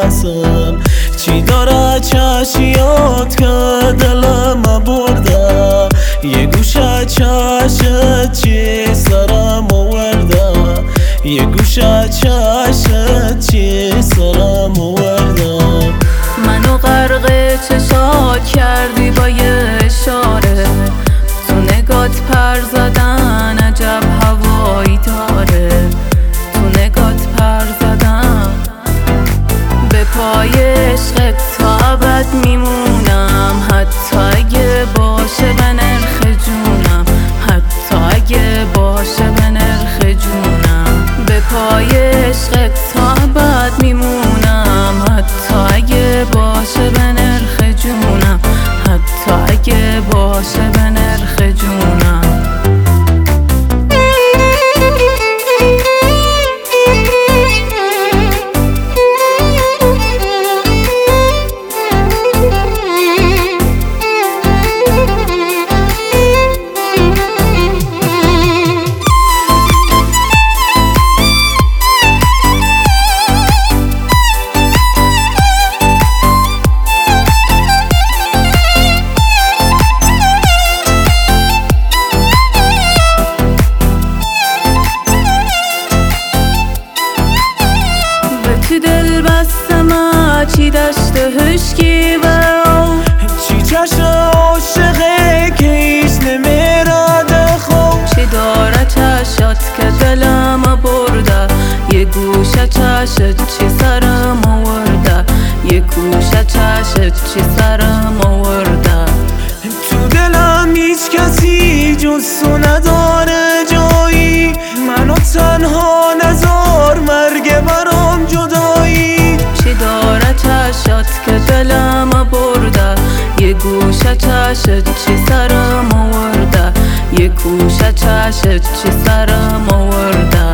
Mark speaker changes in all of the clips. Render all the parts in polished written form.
Speaker 1: نفسم چی داره چشیات که دلم برده یه گوشه چشت چی سرم آورده یه گوشه چشت چی سرم آورده
Speaker 2: منو غرق چشات کردی با یه اشاره تو نگات پر زدن عجب هوایی داره تو نگات پر زدن به پای عشقت تا ابد میمونم حتی اگه باشه به نرخ جونم حتی اگه باشه به نرخ جونم به پای عشقت تا ابد میمونم حتی اگه باشه به نرخ جونم حتی اگه باشه به نرخ جونم تو دل بستم چی دشت هشکی و
Speaker 1: چی چشم عاشقه که ایش نمیراده خوب
Speaker 2: چی داره چشات که دلم برده یه گوشه چشت چی سرم آورده یه گوشه چشت چی سرم آورده
Speaker 1: تو دلم هیچ کسی جز تو نداره جایی منو تنها نذار مرگ برام جدایی
Speaker 2: چی داره چشات که دلم برده یه گوشه چشت چی سرم آورده یه گوشه چشت چی سرم آورده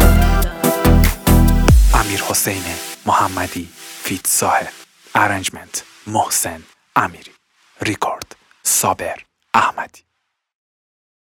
Speaker 3: امیرحسین محمدی فیت ساحل ارنجمنت محسن امیری ریکورد صابر احمدی